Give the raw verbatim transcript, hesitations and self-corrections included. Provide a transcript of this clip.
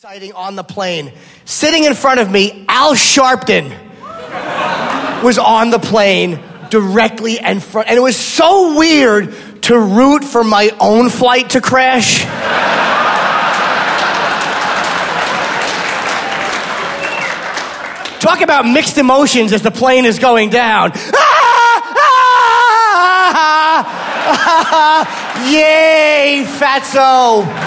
Exciting on the plane. Sitting in front of me, Al Sharpton was on the plane directly in front. And it was so weird to root for my own flight to crash. Talk about mixed emotions as the plane is going down. Yay, fatso.